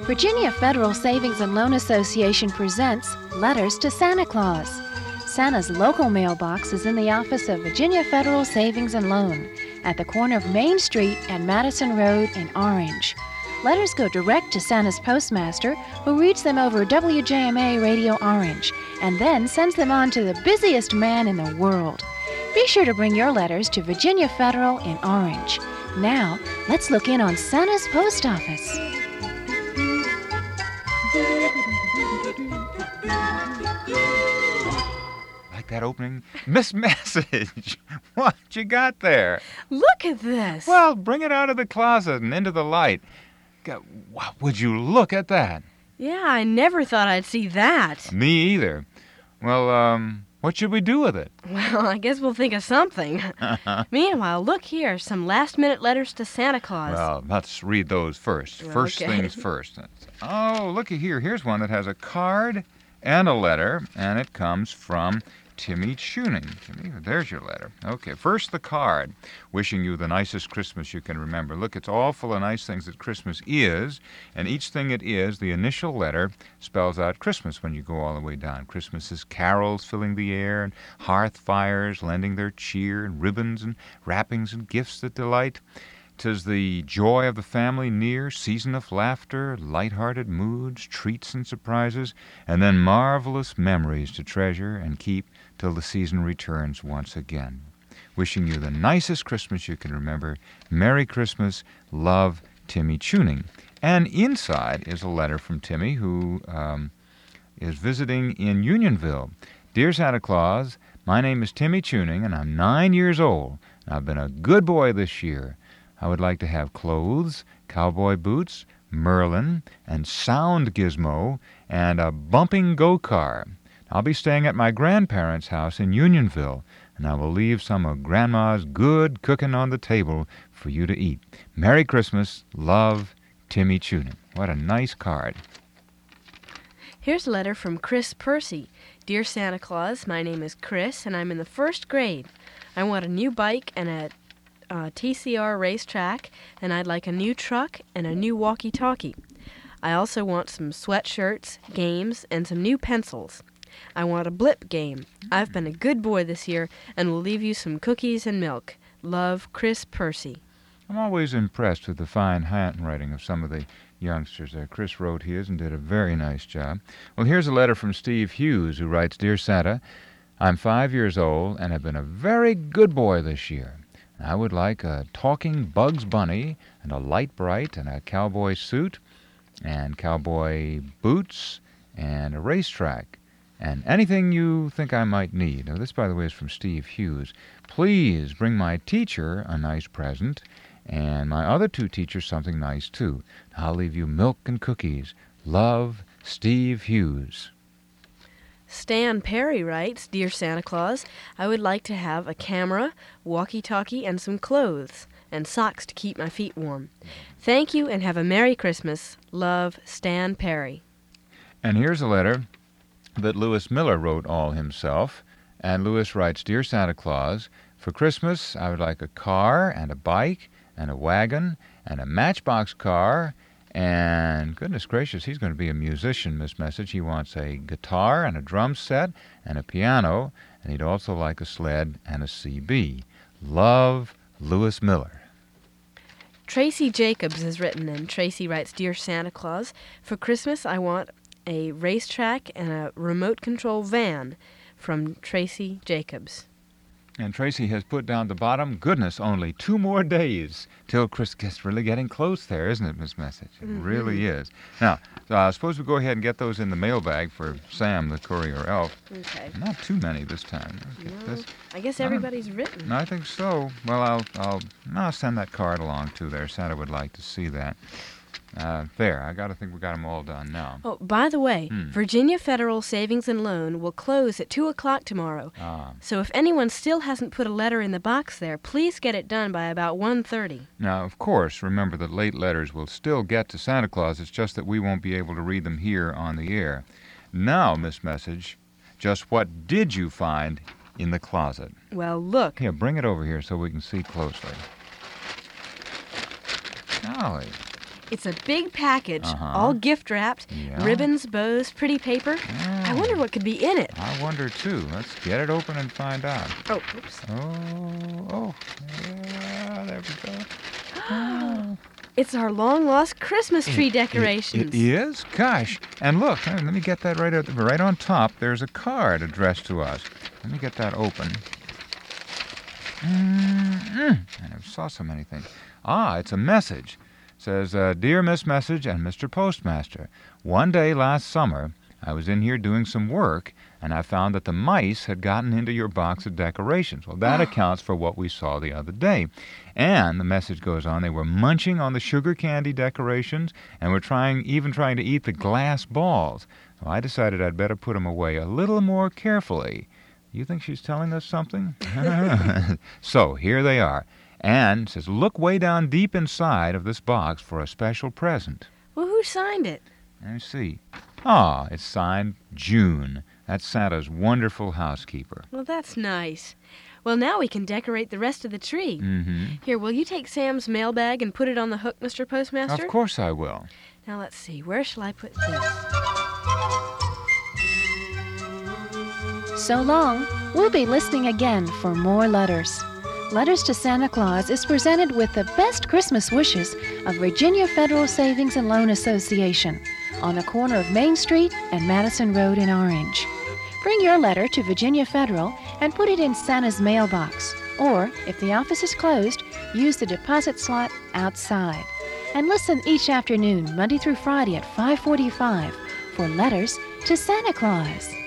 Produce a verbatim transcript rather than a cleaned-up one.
Virginia Federal Savings and Loan Association presents Letters to Santa Claus. Santa's local mailbox is in the office of Virginia Federal Savings and Loan at the corner of Main Street and Madison Road in Orange. Letters go direct to Santa's postmaster, who reads them over W J M A Radio Orange and then sends them on to the busiest man in the world. Be sure to bring your letters to Virginia Federal in Orange. Now, let's look in on Santa's post office. Like that opening? Miss Message, what you got there? Look at this. Well, bring it out of the closet and into the light. God, wow, would you look at that? Yeah, I never thought I'd see that. Me either. Well, um, what should we do with it? Well, I guess we'll think of something. Meanwhile, look here, some last-minute letters to Santa Claus. Well, let's read those first. First Okay. things first. Oh, looky here. Here's one that has a card and a letter, and it comes from Timmy Tuning. Timmy, there's your letter. Okay, first the card. Wishing you the nicest Christmas you can remember. Look, it's all full of nice things that Christmas is, and each thing it is, the initial letter spells out Christmas when you go all the way down. Christmas is carols filling the air, and hearth fires lending their cheer, and ribbons and wrappings and gifts that delight. 'Tis the joy of the family near, season of laughter, light-hearted moods, treats and surprises, and then marvelous memories to treasure and keep till the season returns once again. Wishing you the nicest Christmas you can remember. Merry Christmas. Love, Timmy Tuning. And inside is a letter from Timmy, who um, is visiting in Unionville. Dear Santa Claus, my name is Timmy Tuning, and I'm nine years old. And I've been a good boy this year. I would like to have clothes, cowboy boots, Merlin, and sound gizmo, and a bumping go-car. I'll be staying at my grandparents' house in Unionville, and I will leave some of Grandma's good cooking on the table for you to eat. Merry Christmas. Love, Timmy Tuning. What a nice card. Here's a letter from Chris Percy. Dear Santa Claus, my name is Chris, and I'm in the first grade. I want a new bike and a Uh, T C R racetrack, and I'd like a new truck and a new walkie-talkie. I also want some sweatshirts, games, and some new pencils. I want a blip game. I've been a good boy this year and will leave you some cookies and milk. Love, Chris Percy. I'm always impressed with the fine handwriting of some of the youngsters there. Chris wrote his and did a very nice job. Well, here's a letter from Steve Hughes, who writes, Dear Santa, I'm five years old and have been a very good boy this year. I would like a talking Bugs Bunny and a light bright and a cowboy suit and cowboy boots and a racetrack and anything you think I might need. Now, this, by the way, is from Steve Hughes. Please bring my teacher a nice present and my other two teachers something nice, too. I'll leave you milk and cookies. Love, Steve Hughes. Stan Perry writes, Dear Santa Claus, I would like to have a camera, walkie-talkie, and some clothes, and socks to keep my feet warm. Thank you, and have a Merry Christmas. Love, Stan Perry. And here's a letter that Lewis Miller wrote all himself. And Lewis writes, Dear Santa Claus, for Christmas I would like a car and a bike and a wagon and a matchbox car. And goodness gracious, he's going to be a musician, Miss Message. He wants a guitar and a drum set and a piano, and he'd also like a sled and a C B. Love, Lewis Miller. Tracy Jacobs has written in. Tracy writes, Dear Santa Claus, for Christmas I want a racetrack and a remote control van. From Tracy Jacobs. And Tracy has put down the bottom, goodness, only two more days till Christmas. It's really getting close there, isn't it, Miss Message? It Mm-hmm. really is. Now, uh, suppose we go ahead and get those in the mailbag for Sam, the courier elf. Okay. Not too many this time. Let's get No, this. I guess I don't- everybody's written. No, I think so. Well, I'll, I'll, I'll send that card along, too, there. Santa would like to see that. Uh, there, I got to think we got them all done now. Oh, by the way, Hmm. Virginia Federal Savings and Loan will close at two o'clock tomorrow. Ah. So if anyone still hasn't put a letter in the box there, please get it done by about one thirty. Now, of course, remember that late letters will still get to Santa Claus. It's just that we won't be able to read them here on the air. Now, Miss Message, just what did you find in the closet? Well, look. Here, bring it over here so we can see closely. Golly, It's a big package, Uh-huh. all gift wrapped, Yeah. ribbons, bows, pretty paper. I wonder what could be in it. I wonder too. Let's get it open and find out. Oh, oops. Oh, oh, yeah, there we go. Oh. It's our long-lost Christmas tree It- decorations. It, it is? Gosh. And look, uh, let me get that right, at, right on top. There's a card addressed to us. Let me get that open. Mm-mm. I never saw so many things. Ah, it's a message. It says, uh, Dear Miss Message and Mister Postmaster, one day last summer, I was in here doing some work, and I found that the mice had gotten into your box of decorations. Well, that accounts for what we saw the other day. And the message goes on, they were munching on the sugar candy decorations and were trying, even trying to eat the glass balls. So I decided I'd better put them away a little more carefully. You think she's telling us something? So, here they are. And it says, look way down deep inside of this box for a special present. Well, who signed it? Let me see. Ah, it's signed June. That's Santa's wonderful housekeeper. Well, that's nice. Well, now we can decorate the rest of the tree. Mm-hmm. Here, will you take Sam's mailbag and put it on the hook, Mister Postmaster? Of course I will. Now, let's see. Where shall I put this? So long. We'll be listening again for more letters. Letters to Santa Claus is presented with the best Christmas wishes of Virginia Federal Savings and Loan Association on the corner of Main Street and Madison Road in Orange. Bring your letter to Virginia Federal and put it in Santa's mailbox. Or, if the office is closed, use the deposit slot outside. And listen each afternoon, Monday through Friday at five forty-five for Letters to Santa Claus.